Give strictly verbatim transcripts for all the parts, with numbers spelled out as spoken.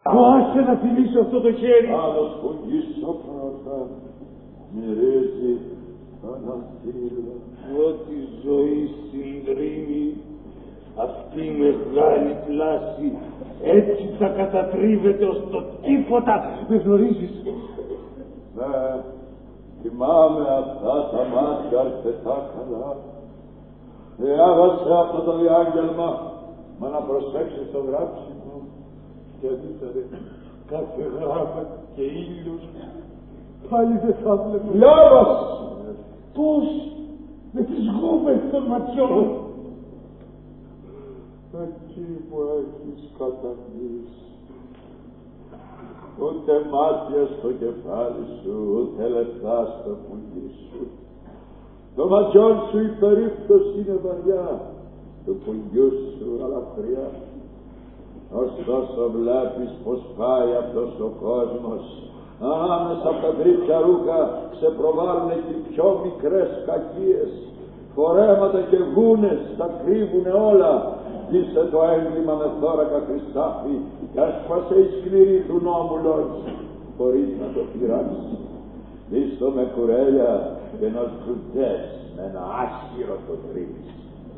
Μου άσε να φιλήσω αυτό το χέρι. Άλλο σκογγίσω πρώτα, μυρίζει αναστήλα. Ό,τι ζωή συντρίμει, αυτή η μεγάλη πλάση, έτσι θα κατατρίβεται ως το τίποτα. Με γνωρίζεις? Ναι, θυμάμαι αυτά τα μάτια αρκετά καλά. Διάβασε αυτό το διάγγελμα, μα να προσέξεις το γράψιμο. Και δείτε, κάθε γράμμα και ήλιος, πάλι δεν θα βλέπω. Διάβασε! Πώς? Με τις γούβες των ματιών. Εκεί μου έχεις καταργήσει. Ούτε μάτια στο κεφάλι σου, ούτε λεφτά στο πουλί σου. Το ματιόν σου η περίπτωση είναι βαριά, το πουλιού σου αλαφριά. Ωστόσο βλέπεις πως πάει αυτός ο κόσμος. Ανάμεσα από τα τρίπια ρούχα ξεπροβάλλουν και οι πιο μικρές κακίες. Φορέματα και γούνες τα κρύβουνε όλα. Είσαι το έγκλημα με θώρακα χρυσάφι κι έσπασε η σκληρή του νόμου λόγης. Μπορείς να το πειράξεις. Δίστο με κουρέλια και να σκουτές με ένα άσχυρο το τρίβεις.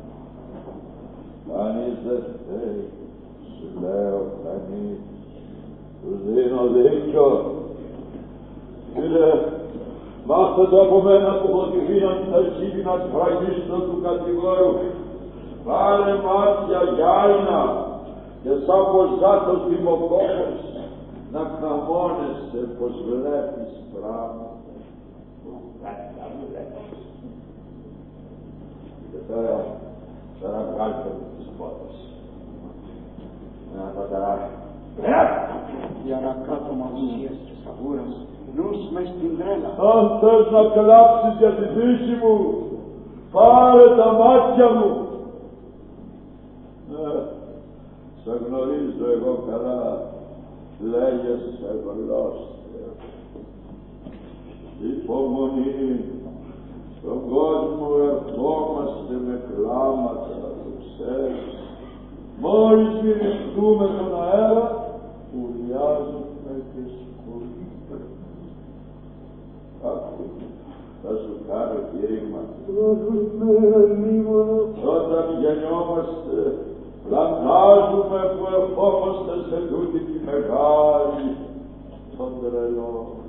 Κανείς δεν θέλει, σου λέω κανείς, τους δίνω δίκιο. Φίλε, μάθε το από μένα που έχω τη δύναμη τα ζήτηνα σφραγίστο του κατηγόρου. Πάρε μάτια γυάλινα και σαν ποζάτος δημοκόπος να χαμώνεσαι πως βλέπεις πράγματα που καταβλέπεις. Και τώρα, τώρα βγάλτε μου τις πότες. Να παταράκι. Για να κάτω μαγείας και σαβούρας, νους μες στην τρέλα. Αν θες να κλάψεις για τη φύση μου, πάρε τα μάτια μου. Ναι, σε γνωρίζω εγώ καλά, λέγεσαι γλώσσια. Υπομονή, στον κόσμο ερχόμαστε με κλάματα, το ξέρεις. Μόλις μυριστούμε τον αέρα, ουρλιάζουμε και σκουλούμε. Άκου, θα σου κάνω κήρυγμα. Όταν γεννιόμαστε, φαντάζουμε που ερχόμαστε σε τούτη τη μεγάλη, τον τρελό.